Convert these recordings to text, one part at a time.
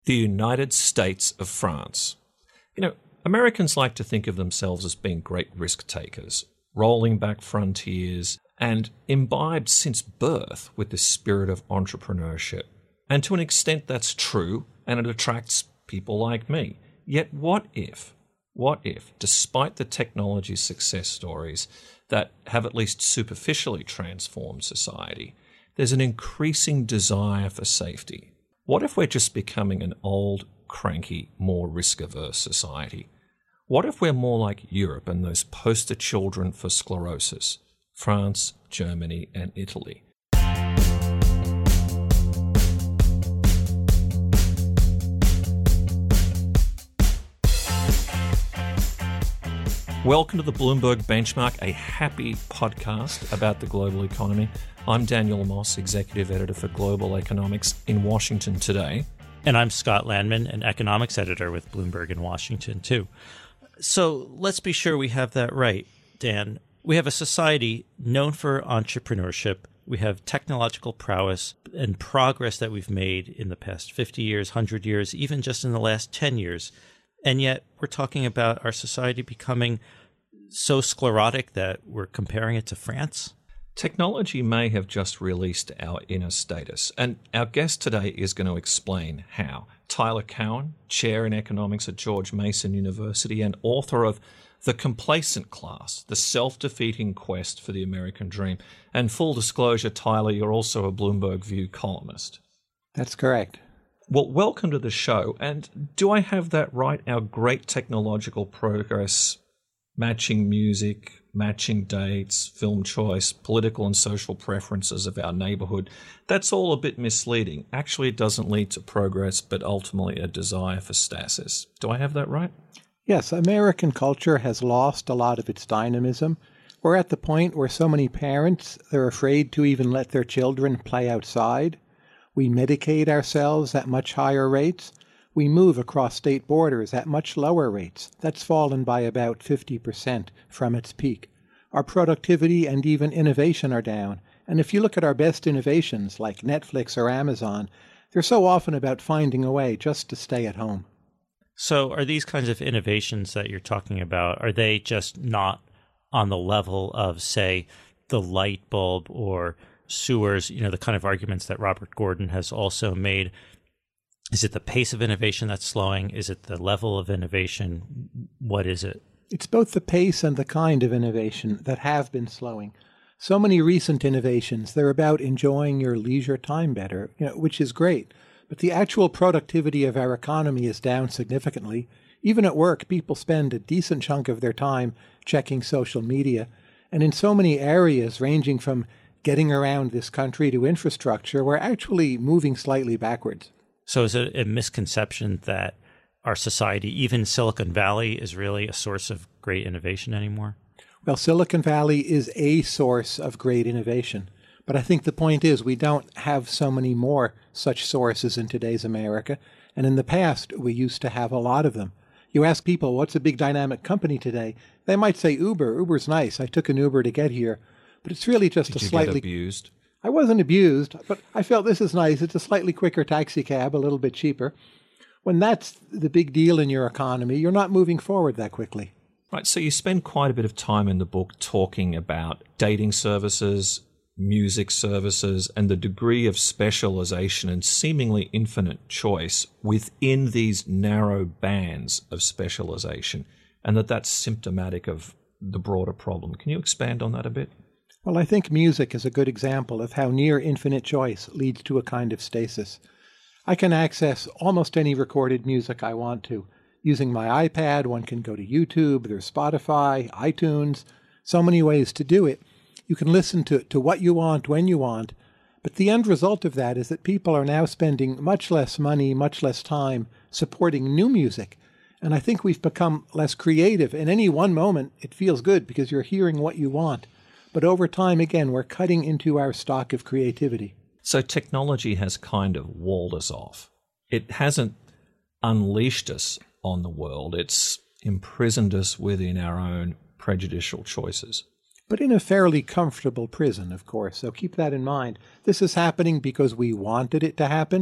The United States of France. You know, Americans like to think of themselves as being great risk takers, rolling back frontiers, and imbibed since birth with the spirit of entrepreneurship. And to an extent that's true, and it attracts people like me. Yet what if, despite the technology success stories that have at least superficially transformed society, there's an increasing desire for safety? What if we're just becoming an old, cranky, more risk-averse society? What if we're more like Europe and those poster children for sclerosis, France, Germany, and Italy? Welcome to the Bloomberg Benchmark, a happy podcast about the global economy. I'm Daniel Moss, Executive Editor for Global Economics in Washington today. And I'm Scott Landman, an economics editor with Bloomberg in Washington, too. So let's be sure we have that right, Dan. We have a society known for entrepreneurship. We have technological prowess and progress that we've made in the past 50 years, 100 years, even just in the last 10 years. And yet we're talking about our society becoming so sclerotic that we're comparing it to France. Technology may have just released our inner status, and our guest today is going to explain how. Tyler Cowen, Chair in Economics at George Mason University and author of The Complacent Class, The Self-Defeating Quest for the American Dream. And full disclosure, Tyler, you're also a Bloomberg View columnist. That's correct. Well, welcome to the show. And do I have that right? Our great technological progress, matching music, matching dates, film choice, political and social preferences of our neighborhood, that's all a bit misleading. Actually, it doesn't lead to progress, but ultimately a desire for stasis. Do I have that right? Yes, American culture has lost a lot of its dynamism. We're at the point where so many parents, they're afraid to even let their children play outside. We medicate ourselves at much higher rates. We move across state borders at much lower rates. That's fallen by about 50% from its peak. Our productivity and even innovation are down. And if you look at our best innovations like Netflix or Amazon, they're so often about finding a way just to stay at home. So are these kinds of innovations that you're talking about, are they just not on the level of, say, the light bulb or sewers, the kind of arguments that Robert Gordon has also made? Is it the pace of innovation that's slowing? Is it the level of innovation? What is it? It's both the pace and the kind of innovation that have been slowing. So many recent innovations, they're about enjoying your leisure time better, which is great. But the actual productivity of our economy is down significantly. Even at work, people spend a decent chunk of their time checking social media. And in so many areas, ranging from getting around this country to infrastructure, we're actually moving slightly backwards. So is it a misconception that our society, even Silicon Valley, is really a source of great innovation anymore? Well, Silicon Valley is a source of great innovation. But I think the point is we don't have so many more such sources in today's America. And in the past, we used to have a lot of them. You ask people, what's a big dynamic company today? They might say Uber. Uber's nice. I took an Uber to get here. But it's really just Did a you slightly... get abused? I wasn't abused, but I felt this is nice. It's a slightly quicker taxi cab, a little bit cheaper. When that's the big deal in your economy, you're not moving forward that quickly. Right, so you spend quite a bit of time in the book talking about dating services, music services, and the degree of specialization and seemingly infinite choice within these narrow bands of specialization, and that's symptomatic of the broader problem. Can you expand on that a bit? Well, I think music is a good example of how near infinite choice leads to a kind of stasis. I can access almost any recorded music I want to. Using my iPad, one can go to YouTube, there's Spotify, iTunes, so many ways to do it. You can listen to what you want, when you want. But the end result of that is that people are now spending much less money, much less time supporting new music. And I think we've become less creative. In any one moment, it feels good because you're hearing what you want. But over time, again, we're cutting into our stock of creativity. So technology has kind of walled us off. It hasn't unleashed us on the world. It's imprisoned us within our own prejudicial choices. But in a fairly comfortable prison, of course. So keep that in mind. This is happening because we wanted it to happen.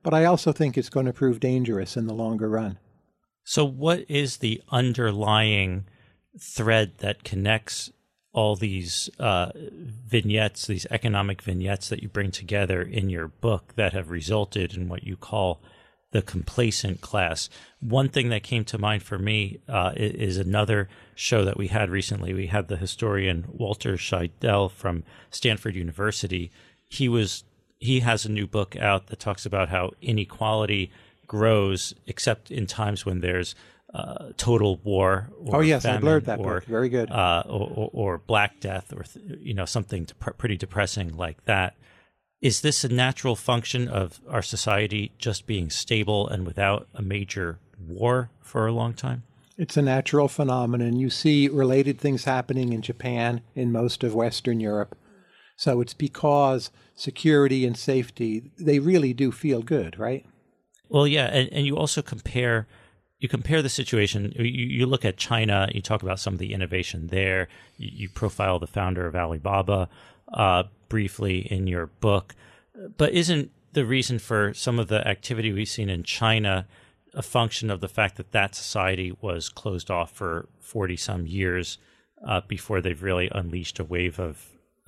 but I also think it's going to prove dangerous in the longer run. So what is the underlying thread that connects all these vignettes, these economic vignettes that you bring together in your book that have resulted in what you call the complacent class? One thing that came to mind for me is another show that we had recently. We had the historian Walter Scheidel from Stanford University. He has a new book out that talks about how inequality grows, except in times when there's total war. Or oh yes, I blurred that or, book. Very good. Or Black Death, or something pretty depressing like that. Is this a natural function of our society just being stable and without a major war for a long time? It's a natural phenomenon. You see related things happening in Japan, in most of Western Europe. So it's because security and safety, they really do feel good, right? Well, yeah, and you also compare the situation. You look at China, you talk about some of the innovation there. You profile the founder of Alibaba briefly in your book. But isn't the reason for some of the activity we've seen in China a function of the fact that that society was closed off for 40-some years before they've really unleashed a wave of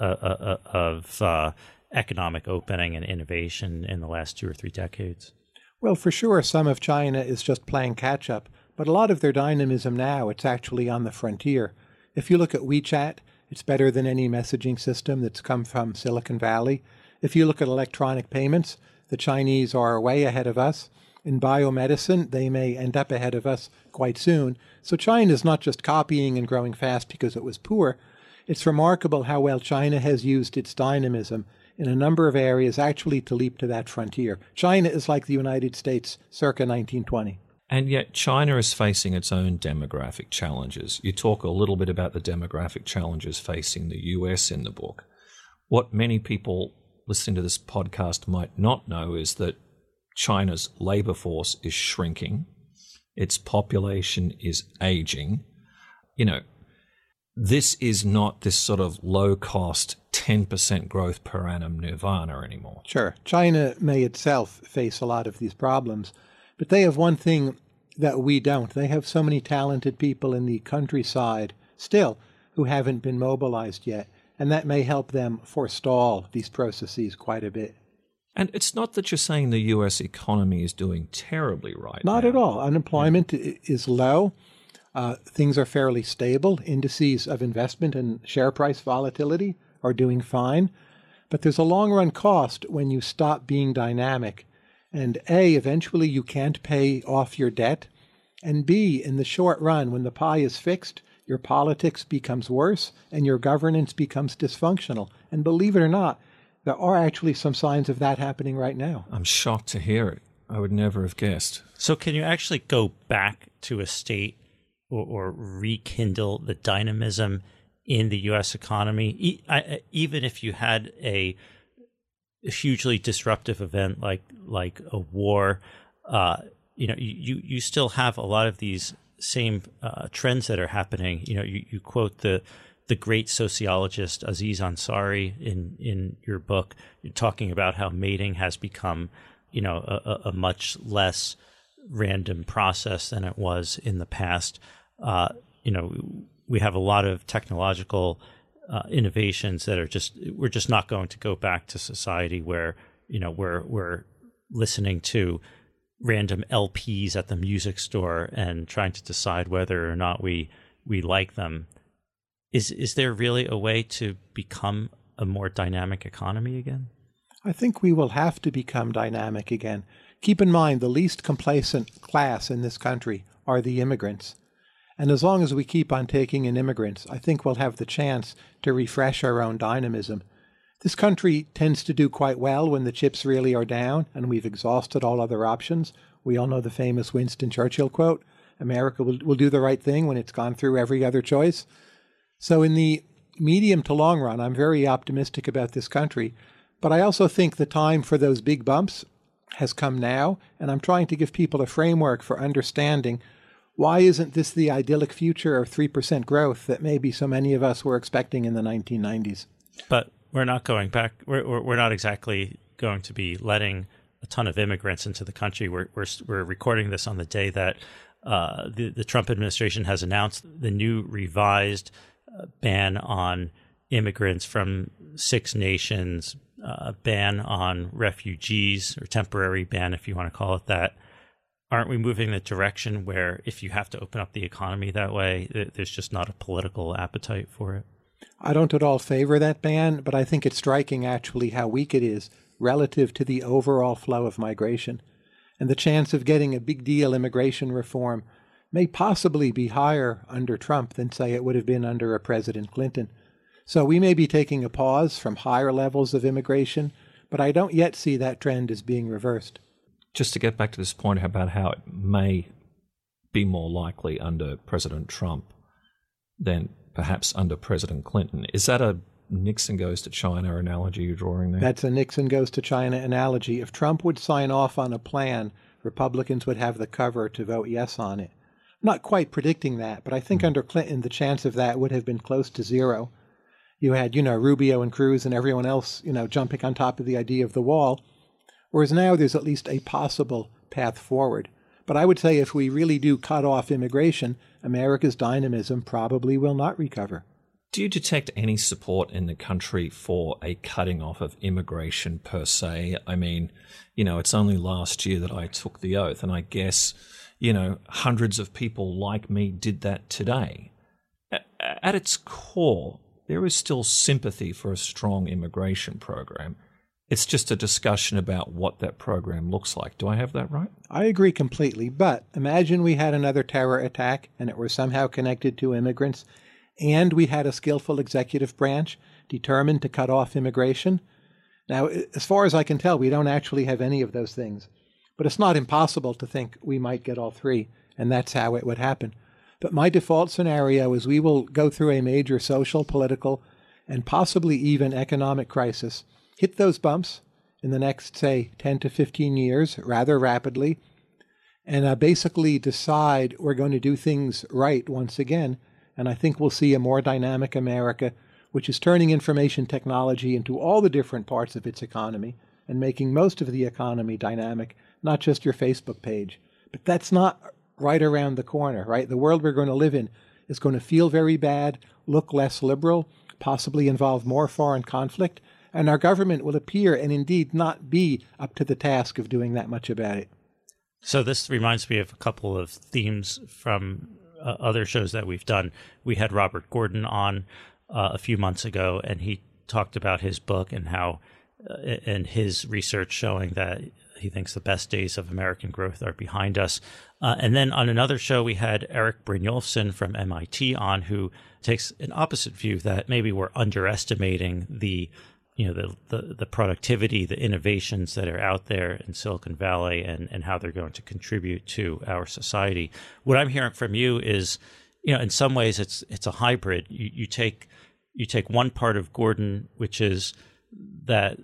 economic opening and innovation in the last 2 or 3 decades? Well, for sure, some of China is just playing catch-up, but a lot of their dynamism now, it's actually on the frontier. If you look at WeChat, it's better than any messaging system that's come from Silicon Valley. If you look at electronic payments, the Chinese are way ahead of us. In biomedicine, they may end up ahead of us quite soon. So China is not just copying and growing fast because it was poor. It's remarkable how well China has used its dynamism in a number of areas actually to leap to that frontier. China is like the United States circa 1920. And yet China is facing its own demographic challenges. You talk a little bit about the demographic challenges facing the US in the book. What many people listening to this podcast might not know is that China's labor force is shrinking. Its population is aging. This is not this sort of low-cost 10% growth per annum nirvana anymore. Sure. China may itself face a lot of these problems, but they have one thing that we don't. They have so many talented people in the countryside still who haven't been mobilized yet, and that may help them forestall these processes quite a bit. And it's not that you're saying the U.S. economy is doing terribly right now. Not at all. Unemployment is low. Things are fairly stable. Indices of investment and share price volatility are doing fine. But there's a long-run cost when you stop being dynamic. And A, eventually you can't pay off your debt. And B, in the short run, when the pie is fixed, your politics becomes worse and your governance becomes dysfunctional. And believe it or not, there are actually some signs of that happening right now. I'm shocked to hear it. I would never have guessed. So can you actually go back to a state or rekindle the dynamism in the U.S. economy, even if you had a hugely disruptive event like a war? You still have a lot of these same trends that are happening. You quote the great sociologist Aziz Ansari in your book. You're talking about how mating has become, a much less random process than it was in the past. We have a lot of technological innovations that are we're just not going to go back to society where, we're listening to random LPs at the music store and trying to decide whether or not we like them. Is there really a way to become a more dynamic economy again? I think we will have to become dynamic again. Keep in mind, the least complacent class in this country are the immigrants. And as long as we keep on taking in immigrants, I think we'll have the chance to refresh our own dynamism. This country tends to do quite well when the chips really are down and we've exhausted all other options. We all know the famous Winston Churchill quote, America will do the right thing when it's gone through every other choice. So in the medium to long run, I'm very optimistic about this country. But I also think the time for those big bumps has come now, and I'm trying to give people a framework for understanding why isn't this the idyllic future of 3% growth that maybe so many of us were expecting in the 1990s? But we're not going back. We're not exactly going to be letting a ton of immigrants into the country. We're recording this on the day that the Trump administration has announced the new revised ban on immigrants from 6 nations, ban on refugees, or temporary ban, if you want to call it that. Aren't we moving in a direction where if you have to open up the economy that way, there's just not a political appetite for it? I don't at all favor that ban, but I think it's striking actually how weak it is relative to the overall flow of migration. And the chance of getting a big deal immigration reform may possibly be higher under Trump than, say, it would have been under a President Clinton. So we may be taking a pause from higher levels of immigration, but I don't yet see that trend as being reversed. Just to get back to this point about how it may be more likely under President Trump than perhaps under President Clinton, is that a Nixon goes to China analogy you're drawing there? That's a Nixon goes to China analogy. If Trump would sign off on a plan, Republicans would have the cover to vote yes on it. I'm not quite predicting that, but I think under Clinton, the chance of that would have been close to zero. You had, Rubio and Cruz and everyone else, jumping on top of the idea of the wall. Whereas now there's at least a possible path forward. But I would say if we really do cut off immigration, America's dynamism probably will not recover. Do you detect any support in the country for a cutting off of immigration per se? I mean, it's only last year that I took the oath, and I guess, hundreds of people like me did that today. At its core, there is still sympathy for a strong immigration program. It's just a discussion about what that program looks like. Do I have that right? I agree completely, but imagine we had another terror attack and it were somehow connected to immigrants, and we had a skillful executive branch determined to cut off immigration. Now, as far as I can tell, we don't actually have any of those things, but it's not impossible to think we might get all three, and that's how it would happen. But my default scenario is we will go through a major social, political, and possibly even economic crisis, hit those bumps in the next, say, 10 to 15 years rather rapidly, and basically decide we're going to do things right once again. And I think we'll see a more dynamic America, which is turning information technology into all the different parts of its economy and making most of the economy dynamic, not just your Facebook page. But that's not right around the corner, right? The world we're going to live in is going to feel very bad, look less liberal, possibly involve more foreign conflict, and our government will appear and indeed not be up to the task of doing that much about it. So this reminds me of a couple of themes from other shows that we've done. We had Robert Gordon on a few months ago, and he talked about his book and how, and his research showing that he thinks the best days of American growth are behind us. And then on another show, we had Eric Brynjolfsson from MIT on, who takes an opposite view that maybe we're underestimating the productivity, the innovations that are out there in Silicon Valley and how they're going to contribute to our society. What I'm hearing from you is, in some ways it's a hybrid. You take one part of Gordon, which is that,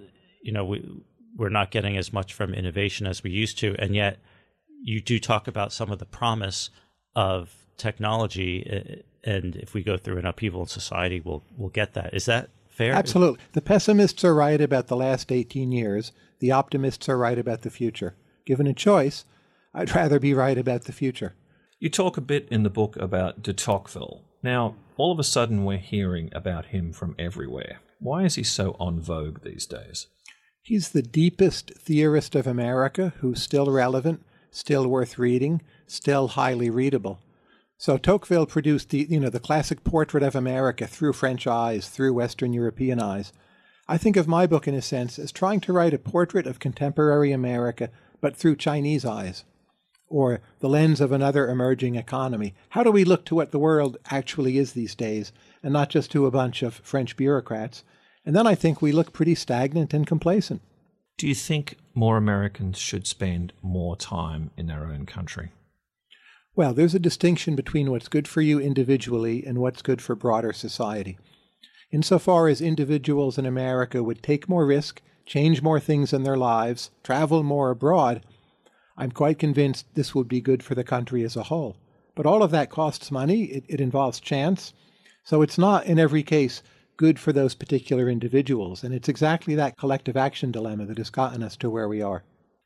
we're not getting as much from innovation as we used to, and yet you do talk about some of the promise of technology, and if we go through an upheaval in society, we'll get that. Is that fair? Absolutely. The pessimists are right about the last 18 years. The optimists are right about the future. Given a choice, I'd rather be right about the future. You talk a bit in the book about de Tocqueville. Now, all of a sudden we're hearing about him from everywhere. Why is he so en vogue these days? He's the deepest theorist of America who's still relevant, still worth reading, still highly readable. So Tocqueville produced the classic portrait of America through French eyes, through Western European eyes. I think of my book, in a sense, as trying to write a portrait of contemporary America, but through Chinese eyes, or the lens of another emerging economy. How do we look to what the world actually is these days, and not just to a bunch of French bureaucrats? And then I think we look pretty stagnant and complacent. Do you think more Americans should spend more time in their own country? Well, there's a distinction between what's good for you individually and what's good for broader society. Insofar as individuals in America would take more risk, change more things in their lives, travel more abroad, I'm quite convinced this would be good for the country as a whole. But all of that costs money. It involves chance. So it's not, in every case, good for those particular individuals. And it's exactly that collective action dilemma that has gotten us to where we are.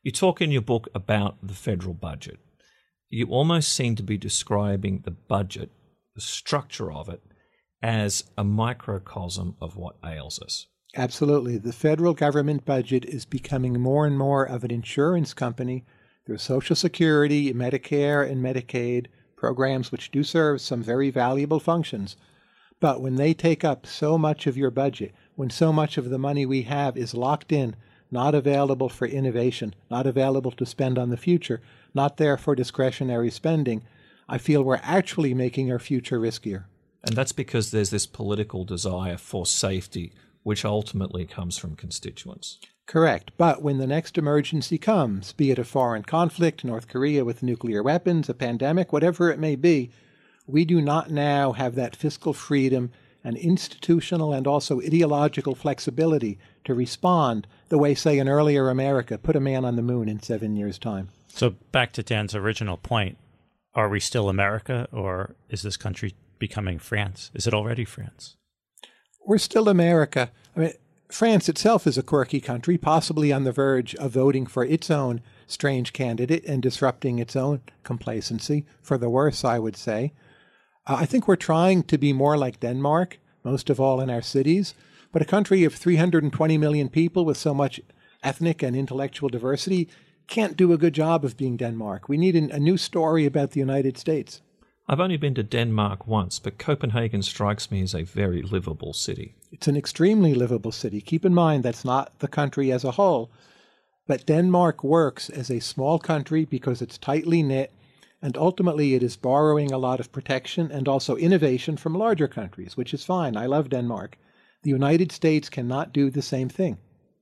You talk in your book about the federal budget. You almost seem to be describing the budget, the structure of it, as a microcosm of what ails us. Absolutely. The federal government budget is becoming more and more of an insurance company through Social Security, Medicare, and Medicaid programs, which do serve some very valuable functions. But when they take up so much of your budget, when so much of the money we have is locked in, not available for innovation, not available to spend on the future, not there for discretionary spending, I feel we're actually making our future riskier. And that's because there's this political desire for safety, which ultimately comes from constituents. Correct. But when the next emergency comes, be it a foreign conflict, North Korea with nuclear weapons, a pandemic, whatever it may be, we do not now have that fiscal freedom and institutional and also ideological flexibility to respond the way, say, an earlier America put a man on the moon in 7 years' time. So back to Dan's original point, are we still America, or is this country becoming France? Is it already France? We're still America. I mean, France itself is a quirky country, possibly on the verge of voting for its own strange candidate and disrupting its own complacency, for the worse, I would say. I think we're trying to be more like Denmark, most of all in our cities, but a country of 320 million people with so much ethnic and intellectual diversity can't do a good job of being Denmark. We need a new story about the United States. I've only been to Denmark once, but Copenhagen strikes me as a very livable city. It's an extremely livable city. Keep in mind that's not the country as a whole, but Denmark works as a small country because it's tightly knit, and ultimately it is borrowing a lot of protection and also innovation from larger countries, which is fine. I love Denmark. The United States cannot do the same thing.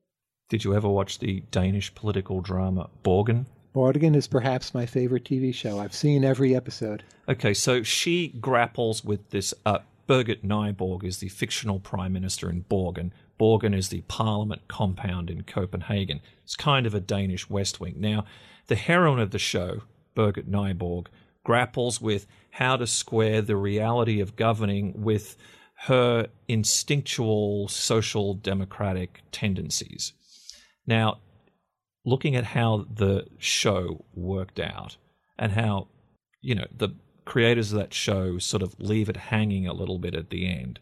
Did you ever watch the Danish political drama Borgen? Borgen is perhaps my favorite TV show. I've seen every episode. Okay, so she grapples with this. Birgit Nyborg is the fictional prime minister in Borgen. Borgen is the parliament compound in Copenhagen. It's kind of a Danish West Wing. Now, the heroine of the show, Birgit Nyborg, grapples with how to square the reality of governing with her instinctual social democratic tendencies. Now, looking at how the show worked out and how, the creators of that show sort of leave it hanging a little bit at the end,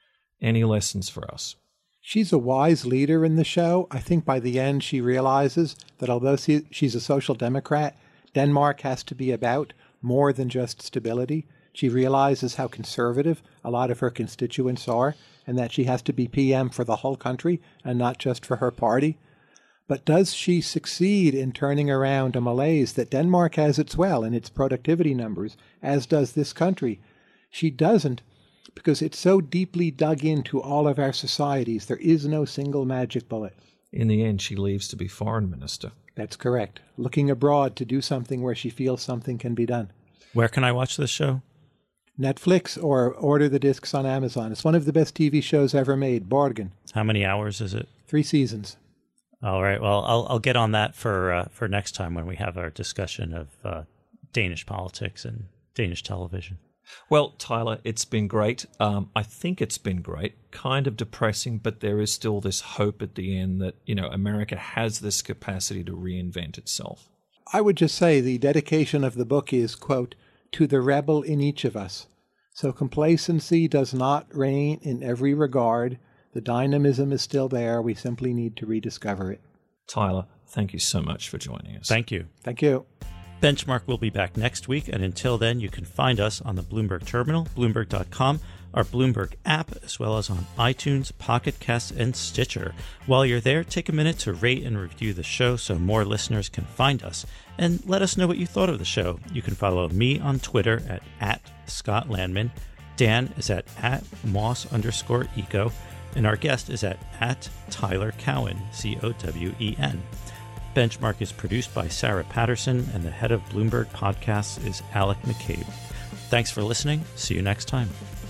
any lessons for us? She's a wise leader in the show. I think by the end she realizes that although she's a social democrat, Denmark has to be about more than just stability. She realizes how conservative a lot of her constituents are and that she has to be PM for the whole country and not just for her party. But does she succeed in turning around a malaise that Denmark has as well in its productivity numbers, as does this country? She doesn't, because it's so deeply dug into all of our societies. There is no single magic bullet. In the end, she leaves to be foreign minister. That's correct. Looking abroad to do something where she feels something can be done. Where can I watch this show? Netflix or order the discs on Amazon. It's one of the best TV shows ever made, Borgen. How many hours is it? 3 seasons. All right. Well, I'll get on that for next time when we have our discussion of Danish politics and Danish television. Well, Tyler, it's been great. I think it's been great. Kind of depressing, but there is still this hope at the end that, America has this capacity to reinvent itself. I would just say the dedication of the book is, quote, to the rebel in each of us. So complacency does not reign in every regard. The dynamism is still there. We simply need to rediscover it. Tyler, thank you so much for joining us. Thank you. Thank you. Benchmark will be back next week, and until then, you can find us on the Bloomberg Terminal, Bloomberg.com, our Bloomberg app, as well as on iTunes, Pocket Casts, and Stitcher. While you're there, take a minute to rate and review the show so more listeners can find us. And let us know what you thought of the show. You can follow me on Twitter at Scott Landman. Dan is at Moss_eco. And our guest is at Tyler Cowen, Cowen. Benchmark is produced by Sarah Patterson, and the head of Bloomberg Podcasts is Alec McCabe. Thanks for listening. See you next time.